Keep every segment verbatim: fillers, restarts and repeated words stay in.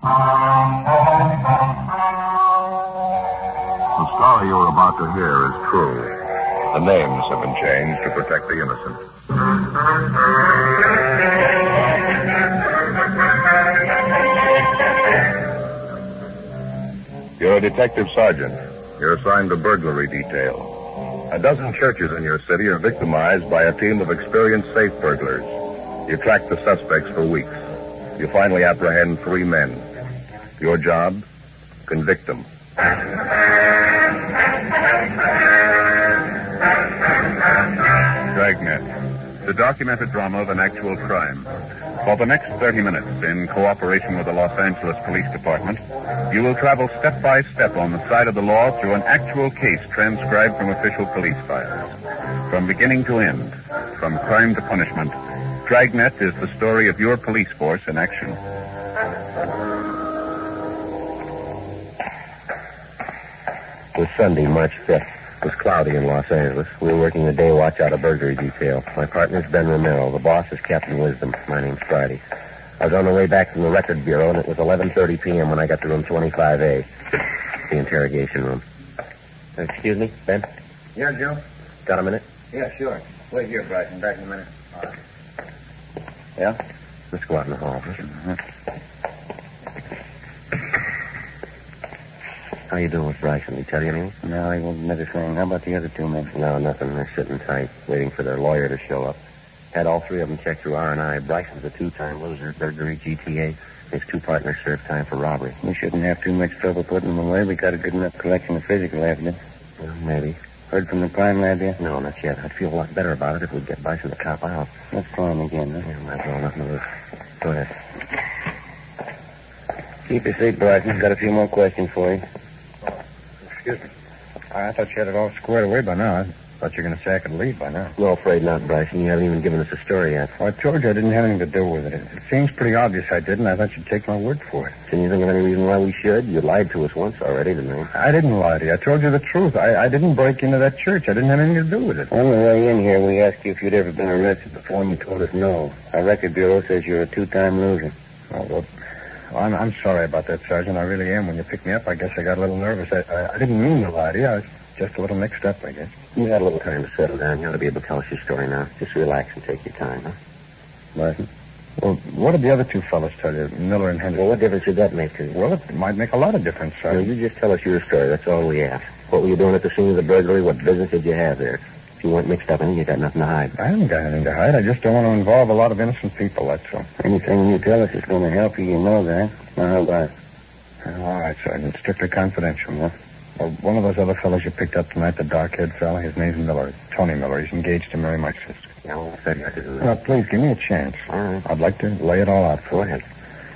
The story you're about to hear is true. The names have been changed to protect the innocent. You're a detective sergeant. You're assigned to burglary detail. A dozen churches in your city are victimized by a team of experienced safe burglars. You track the suspects for weeks. You finally apprehend three men. Your job? Convict them. Dragnet, the documented drama of an actual crime. For the next thirty minutes, in cooperation with the Los Angeles Police Department, you will travel step by step on the side of the law through an actual case transcribed from official police files. From beginning to end, from crime to punishment, Dragnet is the story of your police force in action. It was Sunday, March fifth. It was cloudy in Los Angeles. We were working the day watch out of burglary detail. My partner's Ben Romero. The boss is Captain Wisdom. My name's Friday. I was on the way back from the record bureau, and it was eleven thirty p.m. when I got to room twenty-five A, the interrogation room. Uh, excuse me, Ben? Yeah, Joe? Got a minute? Yeah, sure. Wait here, Bryson. Back in a minute. All right. Yeah? Let's go out in the hall. Uh-huh. How you doing with Bryson? Did he tell you anything? No, he won't admit a thing. How about the other two men? No, nothing. They're sitting tight, waiting for their lawyer to show up. Had all three of them checked through R and I. Bryson's a two-time loser, burglary, G T A. His two partners served time for robbery. We shouldn't have too much trouble putting them away. We got a good enough collection of physical evidence. Well, maybe. Heard from the crime lab yet? No, not yet. I'd feel a lot better about it if we'd get Bryson to cop out. Let's try him again, huh? Yeah, might as well nothing to lose. Go ahead. Keep your seat, Bryson. Got a few more questions for you. Excuse me. I thought you had it all squared away by now. I thought you were going to say I could leave by now. No, afraid not, Bryson. You haven't even given us a story yet. Well, I told you I didn't have anything to do with it. It seems pretty obvious I did, and I thought you'd take my word for it. Can you think of any reason why we should? You lied to us once already, didn't you? I didn't lie to you. I told you the truth. I, I didn't break into that church. I didn't have anything to do with it. On the way in here, we asked you if you'd ever been arrested before, and you told us no. Our record bureau says you're a two-time loser. Oh, well, well I'm, I'm sorry about that, Sergeant. I really am. When you picked me up, I guess I got a little nervous. I, I, I didn't mean to lie to you. I was just a little mixed up, I guess. You got a little time to settle down. You ought to be able to tell us your story now. Just relax and take your time, huh? Martin? Well, what did the other two fellas tell you, Miller and Henderson? Well, what difference did that make to you? Well, it might make a lot of difference, No, Sergeant. you just tell us your story. That's all we ask. What were you doing at the scene of the burglary? What business did you have there? If you weren't mixed up in it, you got nothing to hide. I haven't got anything to hide. I just don't want to involve a lot of innocent people, that's all. Anything you tell us is going to help you, you know that. Now, how about it? All right, Sergeant. Strictly confidential, huh? Well, one of those other fellows you picked up tonight, the dark-haired fella, his name's Miller. Tony Miller. He's engaged to marry my sister. Yeah, well, I got to do that. Now, please, give me a chance. All right. I'd like to lay it all out for Go you. ahead.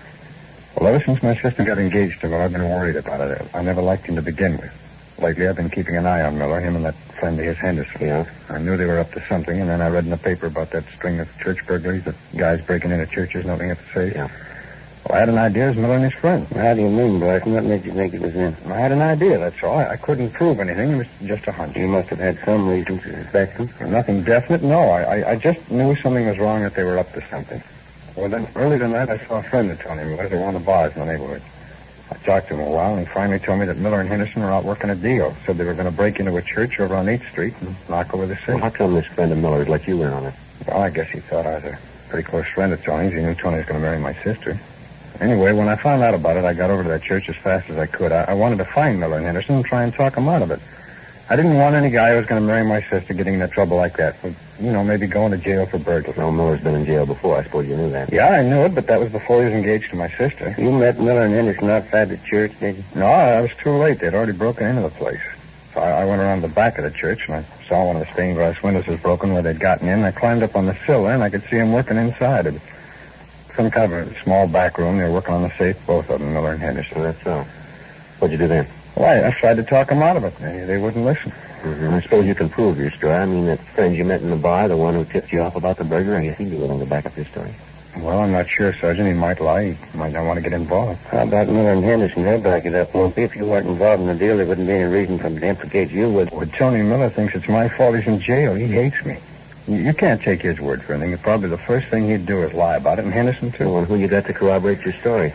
Well, ever since my sister got engaged to him, I've been worried about it. I never liked him to begin with. Lately, I've been keeping an eye on Miller, him and that friend of his, Henderson. Yeah? I knew they were up to something, and then I read in the paper about that string of church burglaries, the guys breaking into churches, nothing at the safe. Yeah. Well, I had an idea it was Miller and his friend. How do you mean, Bryson? What made you think it was him? I had an idea, that's all. I, I couldn't prove anything. It was just a hunch. You must have had some reason to suspect him. Nothing definite, no. I, I, I just knew something was wrong, that they were up to something. Well, then, early tonight, I saw a friend of Tony Miller's at one of the bars in the neighborhood. I talked to him a while, and he finally told me that Miller and Henderson were out working a deal. Said they were going to break into a church over on eighth street and knock over the safe. Well, how come this friend of Miller's let you in on it? Well, I guess he thought I was a pretty close friend of Tony's. He knew Tony was going to marry my sister. Anyway, when I found out about it, I got over to that church as fast as I could. I, I wanted to find Miller and Henderson and try and talk them out of it. I didn't want any guy who was going to marry my sister getting into trouble like that. With, you know, maybe going to jail for burglary. No, Miller's been in jail before. I suppose you knew that. Yeah, I knew it, but that was before he was engaged to my sister. You met Miller and Henderson outside the church, did you? No, I was too late. They'd already broken into the place. So I, I went around the back of the church, and I saw one of the stained glass windows was broken where they'd gotten in. I climbed up on the sill there, and I could see them working inside. It was some kind of a small back room. They were working on the safe, both of them, Miller and Henderson. That's so. What'd you do then? Well, I, I tried to talk them out of it. They, they wouldn't listen. Mm-hmm. I suppose you can prove your story. I mean, that friend you met in the bar, the one who tipped you off about the burger, I guess he'd be willing to back up his story. Well, I'm not sure, Sergeant. He might lie. He might not want to get involved. How about Miller and Henderson? They'll back it up, won't they? If you weren't involved in the deal, there wouldn't be any reason for them to implicate you, would Well, Tony Miller thinks it's my fault he's in jail. He hates me. You, you can't take his word for anything. Probably the first thing he'd do is lie about it, and Henderson, too. Well, and who you got to corroborate your story?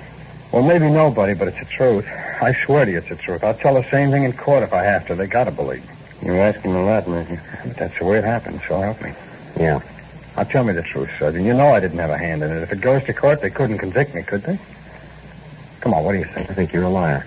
Well, maybe nobody, but it's the truth. I swear to you it's the truth. I'll tell the same thing in court if I have to. They gotta believe me. You're asking a lot, Matthew. But that's the way it happened, so help me. Yeah. Now, tell me the truth, Sergeant. You know I didn't have a hand in it. If it goes to court, they couldn't convict me, could they? Come on, what do you think? I think you're a liar.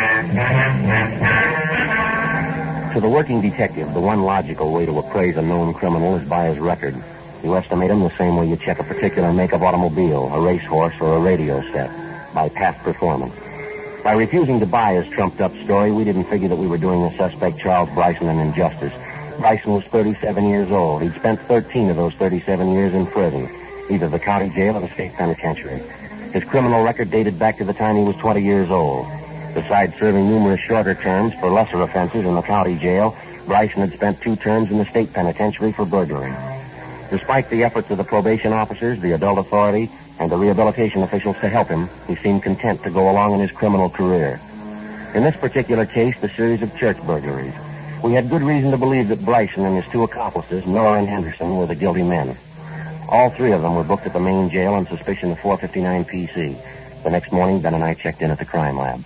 To the working detective, the one logical way to appraise a known criminal is by his record. You estimate him the same way you check a particular make-up automobile, a racehorse, or a radio set, by past performance. By refusing to buy his trumped-up story, we didn't figure that we were doing the suspect Charles Bryson an injustice. Bryson was thirty-seven years old. He'd spent thirteen of those thirty-seven years in prison, either the county jail or the state penitentiary. His criminal record dated back to the time he was twenty years old. Besides serving numerous shorter terms for lesser offenses in the county jail, Bryson had spent two terms in the state penitentiary for burglary. Despite the efforts of the probation officers, the adult authority, and the rehabilitation officials to help him, he seemed content to go along in his criminal career. In this particular case, the series of church burglaries, we had good reason to believe that Bryson and his two accomplices, Miller and Henderson, were the guilty men. All three of them were booked at the main jail on suspicion of four fifty-nine P C. The next morning, Ben and I checked in at the crime lab.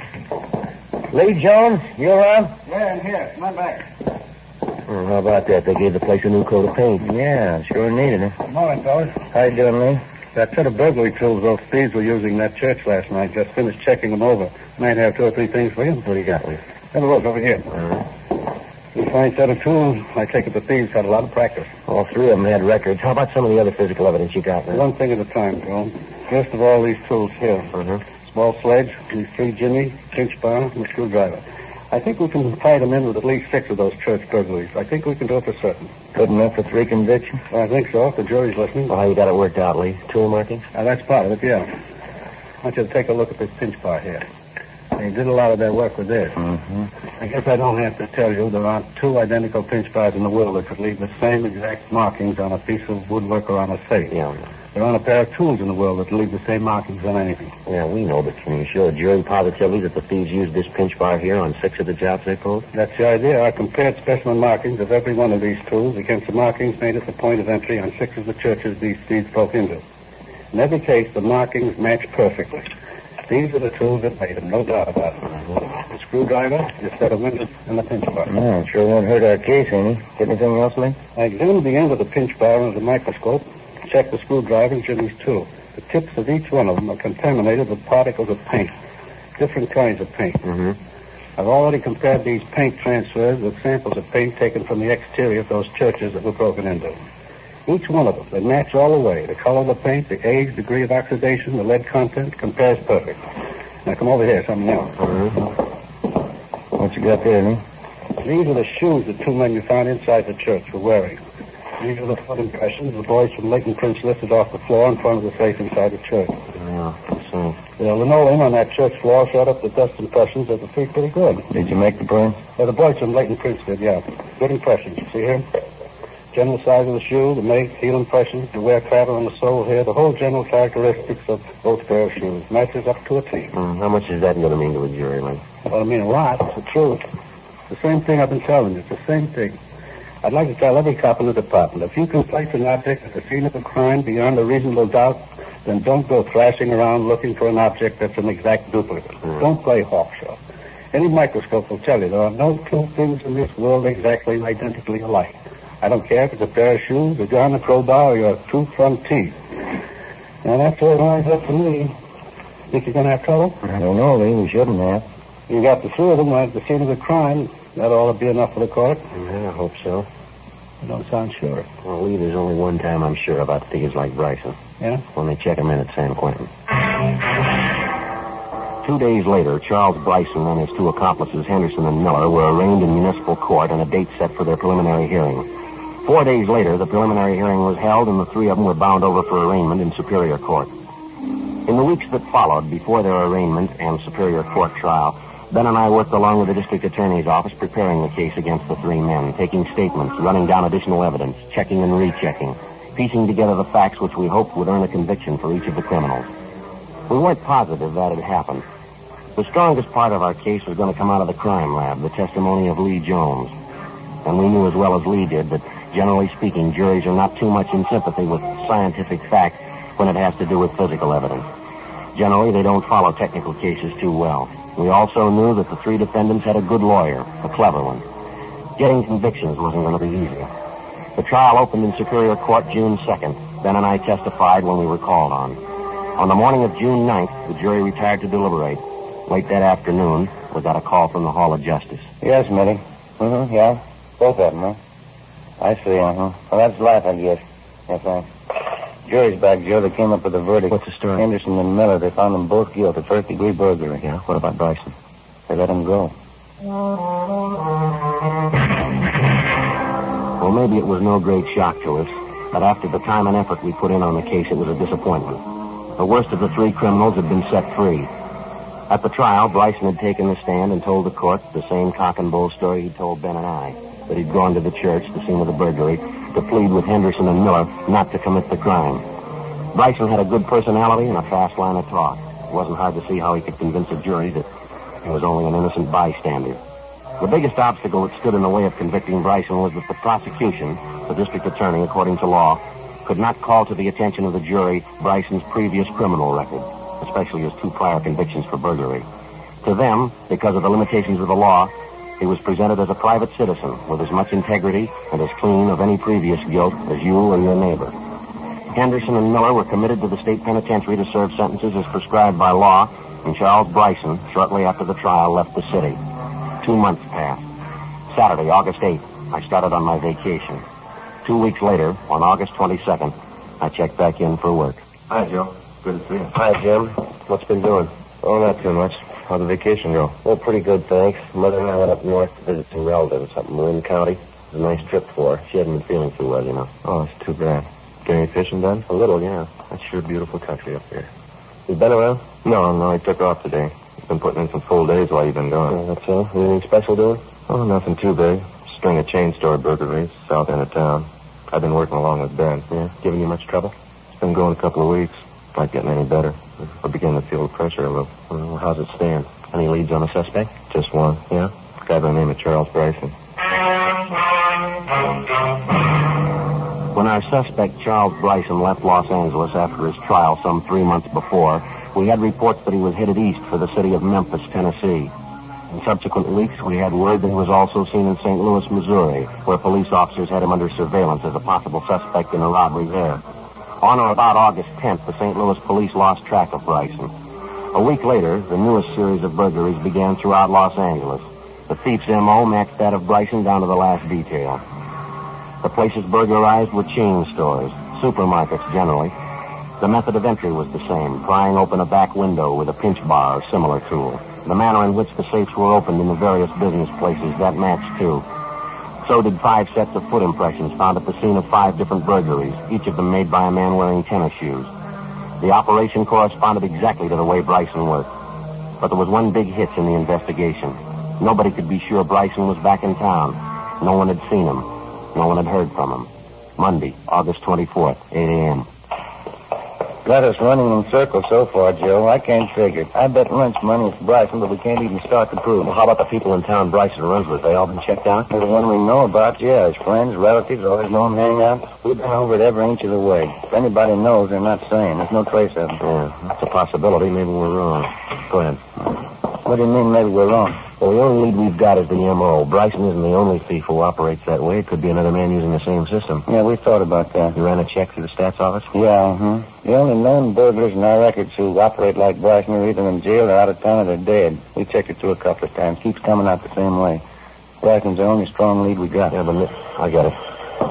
Lee Jones, you around? Yeah, in here. Come on back. Oh, how about that? They gave the place a new coat of paint. Yeah, sure needed it. Good morning, fellas. How you doing, Lee? That set of burglary tools those thieves were using in that church last night. Just finished checking them over. Might have two or three things for you. What do you got, Lee? Have a look over here. Uh-huh. You fine set of tools. I take it the thieves had a lot of practice. All three of them had records. How about some of the other physical evidence you got, man? One thing at a time, Joe. First of all, these tools here. Uh-huh. Small sledge, these three jimmy, pinch bar, and a screwdriver. I think we can tie them in with at least six of those church burglaries. I think we can do it for certain. Good enough for three convictions? I think so, if the jury's listening. Well, how you got it worked out, Lee? Tool markings? Now, that's part of it, yeah. I want you to take a look at this pinch bar here. They did a lot of their work with this. Mm-hmm. I guess I don't have to tell you there aren't two identical pinch bars in the world that could leave the same exact markings on a piece of woodwork or on a safe. Yeah. There aren't a pair of tools in the world that leave the same markings on anything. Yeah, we know, but can you show a jury positively that the thieves used this pinch bar here on six of the jobs they pulled? That's the idea. I compared specimen markings of every one of these tools against the markings made at the point of entry on six of the churches these thieves broke into. In every case, the markings match perfectly. These are the tools that made them, no doubt about it. The screwdriver, the set of windows, and the pinch bar. No, it sure won't hurt our case, any. Get anything else, Lee? I examined the end of the pinch bar under the microscope, checked the screwdriver and Jimmy's too. The tips of each one of them are contaminated with particles of paint, different kinds of paint. Mm-hmm. I've already compared these paint transfers with samples of paint taken from the exterior of those churches that were broken into. Each one of them, they match all the way. The color of the paint, the age, degree of oxidation, the lead content, compares perfect. Now, come over here, something else. Mm-hmm. What you got there, Lee? These are the shoes the two men you found inside the church were wearing. These are the foot impressions the boys from Leighton Prince lifted off the floor in front of the safe inside the church. Yeah, I see. The linoleum on that church floor showed up the dust impressions of the feet pretty good. Did you make the prints? Yeah, the boys from Leighton Prince did, yeah. Good impressions. You see here? General size of the shoe, the make, heel impressions, the wear pattern on the sole here, the whole general characteristics of both pair of shoes. Matches up to a T. Mm, how much is that going to mean to a jury, Lee? Well, I mean a lot. It's the truth. The same thing I've been telling you. It's the same thing. I'd like to tell every cop in the department, if you can place an object at the scene of a crime beyond a reasonable doubt, then don't go thrashing around looking for an object that's an exact duplicate. Mm. Don't play hawk show. Any microscope will tell you there are no two things in this world exactly identically alike. I don't care if it's a pair of shoes, a gun, a crowbar, or your two front teeth. Now, that's all it lines up for me. Think you're going to have trouble? I don't know, Lee. We shouldn't have. You got the three of them at the scene of the crime. That ought to be enough for the court. Yeah, I hope so. You don't sound sure. Well, Lee, there's only one time I'm sure about thieves like Bryson. Yeah? When they check him in at San Quentin. Two days later, Charles Bryson and his two accomplices, Henderson and Miller, were arraigned in municipal court and a date set for their preliminary hearing. Four days later, the preliminary hearing was held and the three of them were bound over for arraignment in Superior Court. In the weeks that followed, before their arraignment and Superior Court trial, Ben and I worked along with the district attorney's office preparing the case against the three men, taking statements, running down additional evidence, checking and rechecking, piecing together the facts which we hoped would earn a conviction for each of the criminals. We weren't positive that had happened. The strongest part of our case was going to come out of the crime lab, the testimony of Lee Jones. And we knew as well as Lee did that, generally speaking, juries are not too much in sympathy with scientific fact when it has to do with physical evidence. Generally, they don't follow technical cases too well. We also knew that the three defendants had a good lawyer, a clever one. Getting convictions wasn't going to be easy. The trial opened in Superior Court June second. Ben and I testified when we were called on. On the morning of June ninth, the jury retired to deliberate. Late that afternoon, we got a call from the Hall of Justice. Yes, Mitty. Mm-hmm, yeah. Both of them, huh? I see, uh-huh. Well, that's life, I guess. Yes, sir. Jury's back, Joe. They came up with a verdict. What's the story? Henderson and Miller, they found them both guilty of first-degree burglary. Yeah? What about Bryson? They let him go. Well, maybe it was no great shock to us, but after the time and effort we put in on the case, it was a disappointment. The worst of the three criminals had been set free. At the trial, Bryson had taken the stand and told the court the same cock and bull story he'd told Ben and I, that he'd gone to the church, the scene of the burglary, to plead with Henderson and Miller not to commit the crime. Bryson had a good personality and a fast line of talk. It wasn't hard to see how he could convince a jury that he was only an innocent bystander. The biggest obstacle that stood in the way of convicting Bryson was that the prosecution, the district attorney, according to law, could not call to the attention of the jury Bryson's previous criminal record, especially his two prior convictions for burglary. To them, because of the limitations of the law, he was presented as a private citizen with as much integrity and as clean of any previous guilt as you or your neighbor. Henderson and Miller were committed to the state penitentiary to serve sentences as prescribed by law, and Charles Bryson, shortly after the trial, left the city. Two months passed. Saturday, August eighth, I started on my vacation. Two weeks later, on August twenty-second, I checked back in for work. Hi, Joe. Good to see you. Hi, Jim. What's been doing? Oh, not too much. How'd the vacation go? Well, pretty good, thanks. Mother and I went up north to visit some relatives up in Marin County. It was a nice trip for her. She hadn't been feeling too well, you know. Oh, that's too bad. Get any fishing done? A little, yeah. That's sure beautiful country up there. You been around? No, no, I took off today. Been putting in some full days while you've been gone. Yeah, that's all. Anything special doing? Oh, nothing too big. String of chain store burglaries, south end of town. I've been working along with Ben. Yeah. Giving you much trouble? It's been going a couple of weeks. Not getting any better. I begin to feel the pressure a little. Well, how's it stand? Any leads on the suspect? Just one. Yeah? A guy by the name of Charles Bryson. When our suspect, Charles Bryson, left Los Angeles after his trial some three months before, we had reports that he was headed east for the city of Memphis, Tennessee. In subsequent weeks, we had word that he was also seen in Saint Louis, Missouri, where police officers had him under surveillance as a possible suspect in a robbery there. On or about August tenth, the Saint Louis police lost track of Bryson. A week later, the newest series of burglaries began throughout Los Angeles. The thief's M O matched that of Bryson down to the last detail. The places burglarized were chain stores, supermarkets generally. The method of entry was the same, prying open a back window with a pinch bar or similar tool. The manner in which the safes were opened in the various business places, that matched too. So did five sets of foot impressions found at the scene of five different burglaries, each of them made by a man wearing tennis shoes. The operation corresponded exactly to the way Bryson worked. But there was one big hitch in the investigation. Nobody could be sure Bryson was back in town. No one had seen him. No one had heard from him. Monday, August twenty-fourth, eight a.m. Got us running in circles so far, Joe. I can't figure. I bet lunch money is Bryson, but we can't even start to prove it. Well, how about the people in town Bryson runs with? They all been checked out? The one we know about, yeah. His friends, relatives, always know him hang out. We've been over it every inch of the way. If anybody knows, they're not saying. There's no trace of him. Yeah, that's a possibility. Maybe we're wrong. Go ahead. What do you mean maybe we're wrong? Well, the only lead we've got is the M O. Bryson isn't the only thief who operates that way. It could be another man using the same system. Yeah, we thought about that. You ran a check through the stats office? Yeah, uh-huh. The only known burglars in our records who operate like Bryson are either in jail or out of town or they're dead. We checked it through a couple of times. Keeps coming out the same way. Bryson's the only strong lead we got. Yeah, but I got it.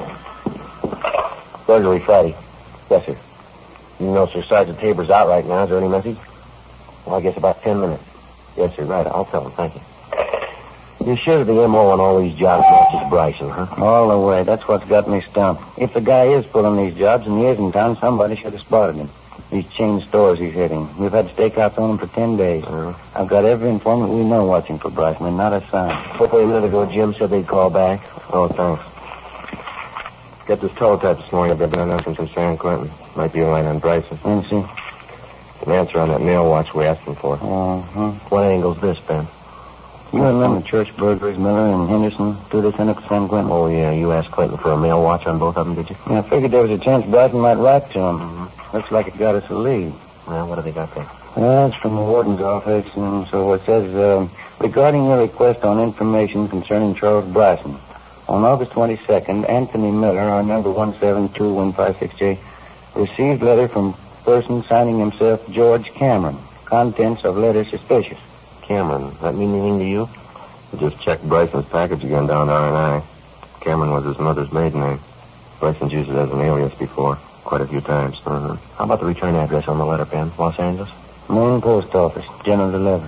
Burglary Friday. Yes, sir. You know, Sir Sergeant Tabor's out right now. Is there any message? Well, I guess about ten minutes. Yes, sir. Right. I'll tell him. Thank you. You're sure the M O on all these jobs matches Bryson, huh? All the way. That's what's got me stumped. If the guy is pulling these jobs and he is in town, somebody should have spotted him. These chain stores he's hitting. We've had stakeouts on him for ten days. Uh-huh. I've got every informant we know watching for Bryson, and not a sign. Hopefully a minute ago, Jim said they'd call back. Oh, thanks. Get this teletype this morning. I've been announcing from San Quentin. Might be a line on Bryson. Let me see. An answer on that mail watch we asked him for. Uh-huh. What angle's this, Ben? You remember church burglaries, Miller and Henderson, through this in San Quentin? Oh, yeah. You asked Clinton for a mail watch on both of them, did you? Yeah, I figured there was a chance Bryson might write to him. Mm-hmm. Looks like it got us a lead. Well, what have they got there? Well, it's from the warden's office, and so it says, uh, regarding your request on information concerning Charles Bryson, on August twenty-second, Anthony Miller, our number one seven two one five six J, received letter from person signing himself George Cameron. Contents of letter suspicious. Cameron, that mean anything to you? I just checked Bryson's package again down to R and I. Cameron was his mother's maiden name. Bryson's used it as an alias before, quite a few times. Uh-huh. How about the return address on the letter, Ben? Los Angeles? Main post office, general delivery.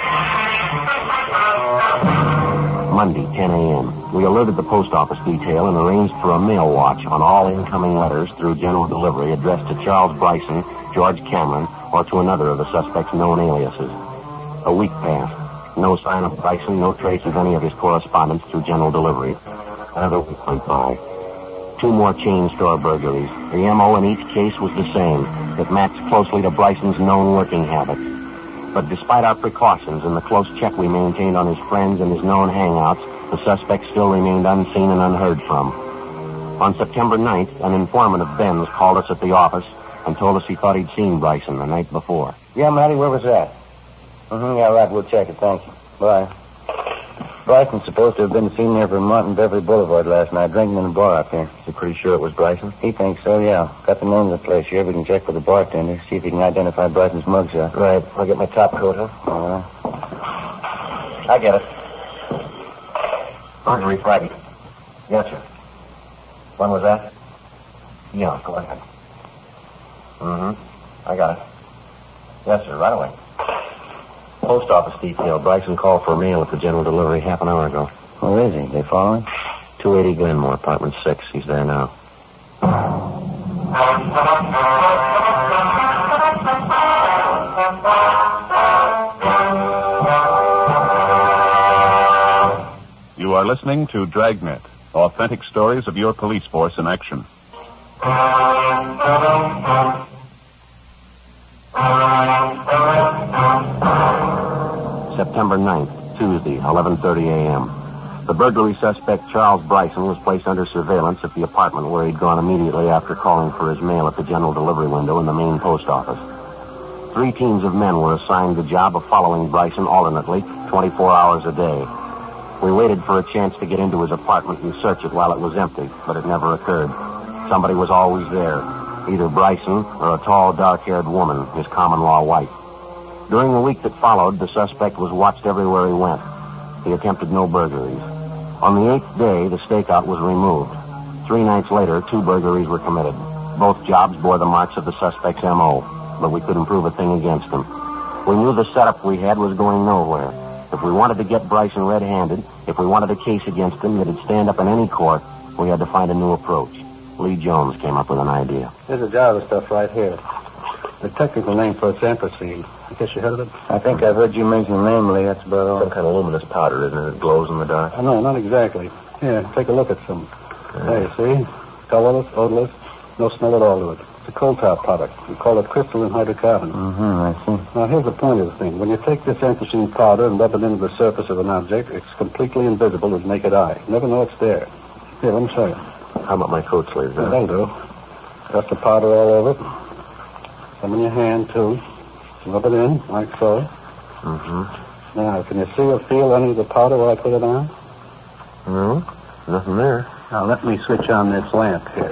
Monday, ten a.m. We alerted the post office detail and arranged for a mail watch on all incoming letters through general delivery addressed to Charles Bryson, George Cameron, or to another of the suspect's known aliases. A week passed. No sign of Bryson, no trace of any of his correspondence through general delivery. Another week went by. Two more chain store burglaries. The M O in each case was the same. It matched closely to Bryson's known working habits. But despite our precautions and the close check we maintained on his friends and his known hangouts, the suspect still remained unseen and unheard from. On September ninth, an informant of Ben's called us at the office and told us he thought he'd seen Bryson the night before. Yeah, Matty, where was that? Mm-hmm, yeah, right, we'll check it, thank you. Bye. Bryson's supposed to have been seen there from Martin Beverly Boulevard last night, drinking in a bar up here. You pretty sure it was Bryson? He thinks so, yeah. Got the name of the place here. We can check with the bartender, see if he can identify Bryson's mugshot. Right. I'll get my top coat, huh? All right. I get it. Burglary Friday. Yes, sir. When was that? Yeah, go ahead. Mm-hmm. I got it. Yes, sir, right away. Post office detail. Bryson called for mail at the general delivery half an hour ago. Where is he? They following? two eighty Glenmore, apartment six. He's there now. You are listening to Dragnet, authentic stories of your police force in action. September ninth, Tuesday, eleven thirty a.m. The burglary suspect, Charles Bryson, was placed under surveillance at the apartment where he'd gone immediately after calling for his mail at the general delivery window in the main post office. Three teams of men were assigned the job of following Bryson alternately, twenty-four hours a day. We waited for a chance to get into his apartment and search it while it was empty, but it never occurred. Somebody was always there, either Bryson or a tall, dark-haired woman, his common-law wife. During the week that followed, the suspect was watched everywhere he went. He attempted no burglaries. On the eighth day, the stakeout was removed. Three nights later, two burglaries were committed. Both jobs bore the marks of the suspect's M O, but we couldn't prove a thing against him. We knew the setup we had was going nowhere. If we wanted to get Bryson red-handed, if we wanted a case against him that'd stand up in any court, we had to find a new approach. Lee Jones came up with an idea. There's a jar of stuff right here. The technical name for it's anthracene. I guess you heard of it? I think I've heard you mention the name, Lee. That's about all. Some kind of luminous powder, isn't it? It glows in the dark. Uh, no, not exactly. Here, take a look at some. There, you see? Colorless, odorless, no smell at all to it. It's a coal tar product. We call it crystalline hydrocarbon. Mm-hmm, I see. Now, here's the point of the thing. When you take this anthracene powder and rub it into the surface of an object, it's completely invisible to the naked eye. You never know it's there. Here, let me show you. How about my coat sleeves? Yeah, Huh? that'll do. Got the powder all over it. Some in your hand, too. Rub it in, like so. Mm-hmm. Now, can you see or feel any of the powder while I put it on? No, nothing there. Now, let me switch on this lamp here.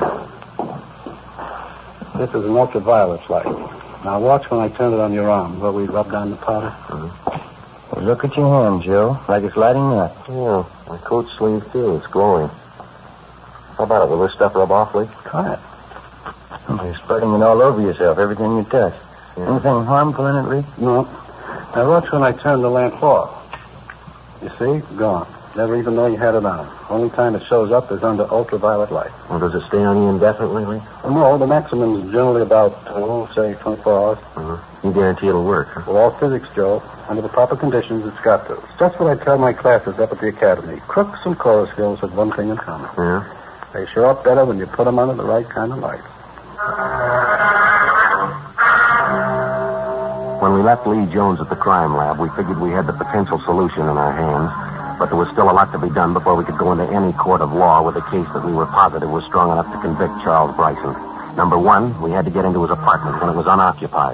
This is an ultraviolet light. Now, watch when I turn it on your arm, where we rubbed on the powder. Mm-hmm. Well, look at your hand, Joe. Like it's lighting up. Yeah, my coat sleeve, too. It's glowing. How about it? Will this stuff rub off, Lee? Try it. You're spreading it all over yourself, everything you touch. Yeah. Anything harmful in it, Lee? No. Now, watch when I turn the lamp off. You see? Gone. Never even know you had it on. Only time it shows up is under ultraviolet light. Well, does it stay on you indefinitely, Lee? Well, no, the maximum is generally about, oh, say, twenty-four hours. Mm-hmm. You guarantee it'll work, huh? Well, all physics, Joe. Under the proper conditions, it's got to. It's just what I tell my classes up at the academy. Crooks and chorus girls have one thing in common. Yeah? They show up better when you put them under the right kind of light. When we left Lee Jones at the crime lab, we figured we had the potential solution in our hands, but there was still a lot to be done before we could go into any court of law with a case that we were positive was strong enough to convict Charles Bryson. Number one, we had to get into his apartment when it was unoccupied.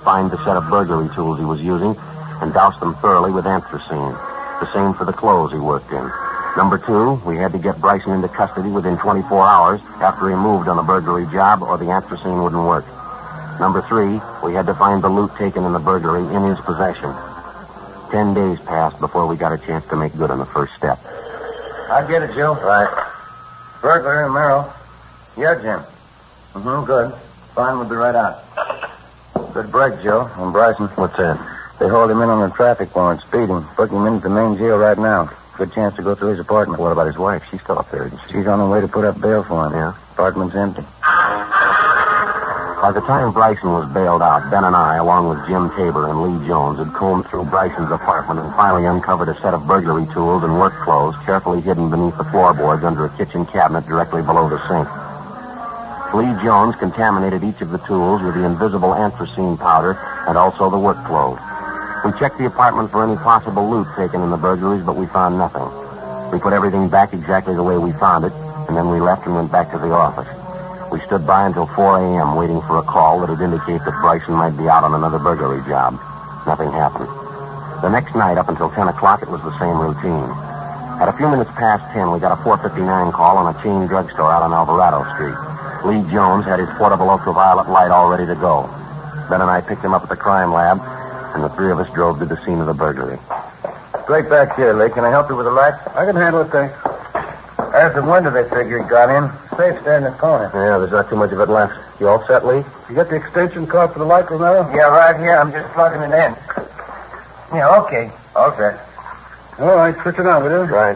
find the set of burglary tools he was using and douse them thoroughly with anthracene. The same for the clothes he worked in. Number two, we had to get Bryson into custody within twenty-four hours after he moved on a burglary job, or the anthracene wouldn't work. Number three, we had to find the loot taken in the burglary in his possession. Ten days passed before we got a chance to make good on the first step. I get it, Joe. Right. Burglar and Merrill. Yeah, Jim. Mm-hmm, good. Fine, we'll be right out. Good break, Joe. And Bryson. What's that? They hold him in on a traffic warrant, speeding. Book him into the main jail right now. Good chance to go through his apartment. What about his wife? She's still up there, isn't she? She's on her way to put up bail for him. Yeah. Apartment's empty. By the time Bryson was bailed out, Ben and I, along with Jim Tabor and Lee Jones, had combed through Bryson's apartment and finally uncovered a set of burglary tools and work clothes carefully hidden beneath the floorboards under a kitchen cabinet directly below the sink. Lee Jones contaminated each of the tools with the invisible anthracene powder and also the work clothes. We checked the apartment for any possible loot taken in the burglaries, but we found nothing. We put everything back exactly the way we found it, and then we left and went back to the office. We stood by until four a.m. waiting for a call that would indicate that Bryson might be out on another burglary job. Nothing happened. The next night, up until ten o'clock, it was the same routine. At a few minutes past ten, we got a four fifty-nine call on a chain drugstore out on Alvarado Street. Lee Jones had his portable ultraviolet light all ready to go. Ben and I picked him up at the crime lab, and the three of us drove to the scene of the burglary. Straight back here, Lee. Can I help you with the lights? I can handle it, thanks. There's the window they figure he got in. Safe's there in the corner. Yeah, there's not too much of it left. You all set, Lee? You got the extension cord for the light, Romero? Yeah, right here. I'm just plugging it in. Yeah, okay. All set. All right, switch it on, will you? Right.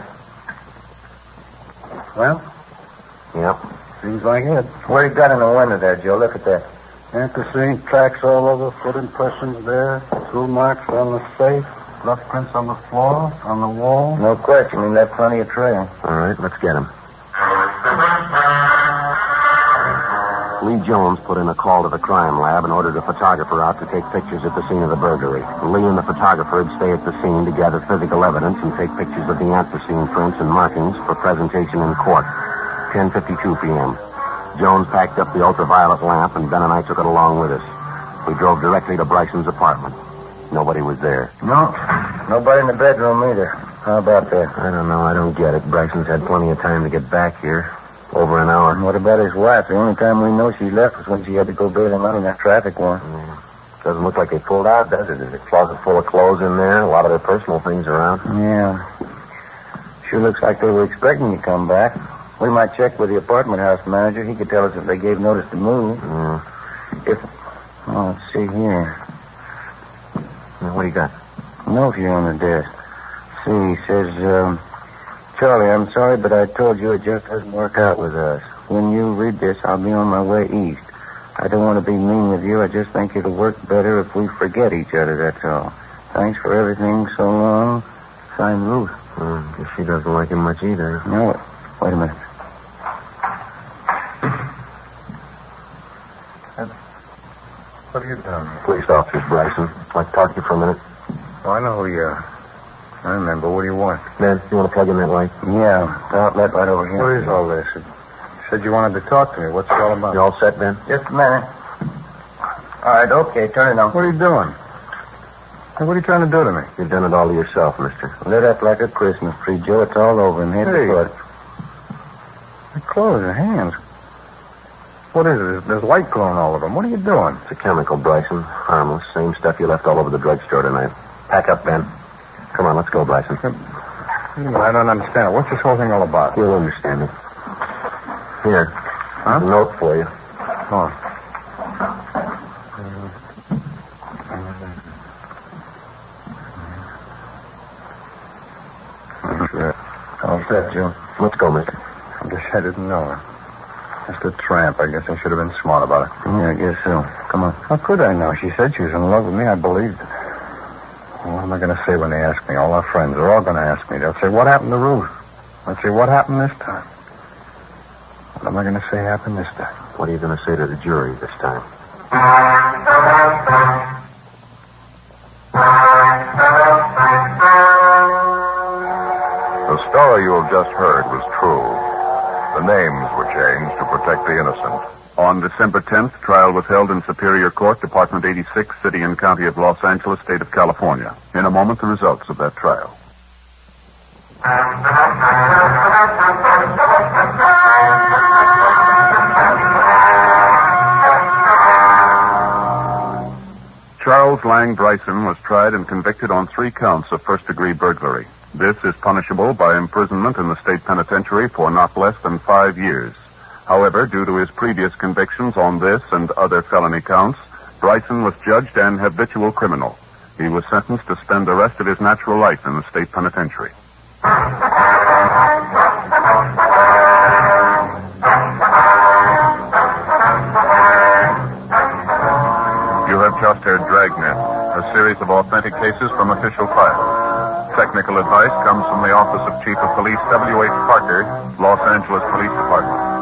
Well, Yep. seems like it. What you got in the window there, Joe? Look at that. Anthracene tracks all over, foot impressions there, tool marks on the safe, blood prints on the floor, on the wall. No question. He left plenty of trail. All right, let's get him. Lee Jones put in a call to the crime lab and ordered a photographer out to take pictures at the scene of the burglary. Lee and the photographer would stay at the scene to gather physical evidence and take pictures of the anthracene prints and markings for presentation in court. ten fifty-two p.m. Jones packed up the ultraviolet lamp, and Ben and I took it along with us. We drove directly to Bryson's apartment. Nobody was there. No. Nobody in the bedroom either. How about that? I don't know. I don't get it. Bryson's had plenty of time to get back here. Over an hour. And what about his wife? The only time we know she left was when she had to go bail him out in that traffic warrant. Yeah. Doesn't look like they pulled out, does it? There's a closet full of clothes in there, a lot of their personal things around. Yeah. Sure looks like they were expecting you to come back. We might check with the apartment house manager. He could tell us if they gave notice to move. Yeah. If... Oh, let's see here. Now, what do you got? Note here on the desk. See, he says, um... Charlie, I'm sorry, but I told you it just doesn't work out with us. When you read this, I'll be on my way east. I don't want to be mean with you. I just think it'll work better if we forget each other, that's all. Thanks for everything so long. Signed, Ruth. Hmm, guess she doesn't like him much either. No, wait a minute. What have you done? Police officers, Bryson. I'd like to talk to you for a minute. Oh, I know who you are. I remember. What do you want? Ben, you want to plug in that light? Yeah, the outlet right over here. What is all this? You said you wanted to talk to me. What's it all about? You all set, Ben? Just a minute. All right, okay, turn it on. What are you doing? Hey, what are you trying to do to me? You've done it all to yourself, mister. Lit up like a Christmas tree, Joe. It's all over and head Hey. to foot. The clothes and hands. What is it? There's, there's light glowing all over them. What are you doing? It's a chemical, Bryson. Harmless. Same stuff you left all over the drugstore tonight. Pack up, Ben. Come on, let's go, Bryson. Wait a minute, I don't understand it. What's this whole thing all about? You'll understand it. Here. Huh? A note for you. Oh. Sure. All set, Joe. Let's go, mister. I guess I didn't know. Just a tramp. I guess I should have been smart about it. Yeah, I guess so. Come on. How could I know? She said she was in love with me. I believed it. What am I going to say when they ask me? All our friends are all going to ask me. They'll say, what happened to Ruth? I'll say, what happened this time? What am I going to say happened this time? What are you going to say to the jury this time? The story you have just heard was true. The names were changed to protect the innocent. On December tenth, trial was held in Superior Court, Department eighty-six, City and County of Los Angeles, State of California. In a moment, the results of that trial. Charles Lang Bryson was tried and convicted on three counts of first-degree burglary. This is punishable by imprisonment in the state penitentiary for not less than five years. However, due to his previous convictions on this and other felony counts, Bryson was judged an habitual criminal. He was sentenced to spend the rest of his natural life in the state penitentiary. You have just heard Dragnet, a series of authentic cases from official files. Technical advice comes from the Office of Chief of Police W H Parker, Los Angeles Police Department.